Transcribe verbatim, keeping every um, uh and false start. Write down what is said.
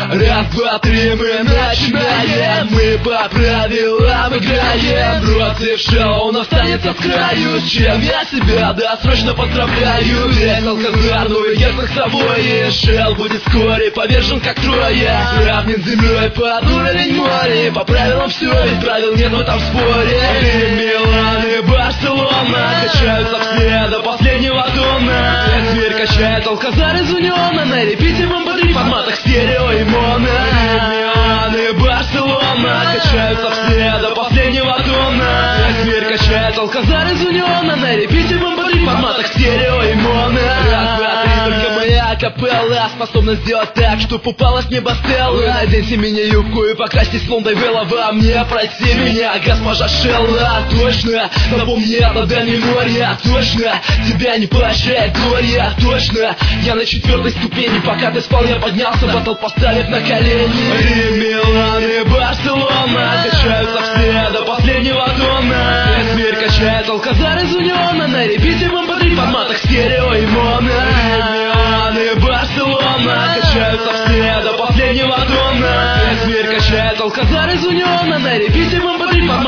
Раз, два, три, мы начинаем. Мы по правилам играем. Против шоу, но останется с краю. С чем я себя досрочно поздравляю. Весь Алказар, ну и герцог Савойи. Шел будет вскоре повержен как Троя. Сравнен с землей под уровень моря. По правилам все, ведь правил нет в этом споре. Рим, Милан и Барселона качаются все до последнего тона. Зверь качает Алказар из Униона. На репите в эм пэ три форматах стерео и моно. Рим, Милан и Барселона качаются все до последнего тона. Зверь качает Алказар из Униона. На репите в эм пэ три форматах стерео и моно. Раз, два, три, только моя капелла способна сделать так, чтоб упала с неба стелла. Наденьте меня юбку и покрасьте с лундой вела во мне. Прости меня, госпожа Шелла. Точно, напомни о дальнем море. Точно, тебя не поощряет горе. Точно, я на четвертой ступени. Пока ты спал, я поднялся, батл поставив на колени. Рим, Милан и Барселона качаются все до последнего тона. Зверь качает Алказар из Униона. На репите в эм пэ три форматах стерео и моно. Рим, Милан и Барселона качаются все до последнего тона. Зверь качает Алказар из Униона. На репите в эм пэ три форматах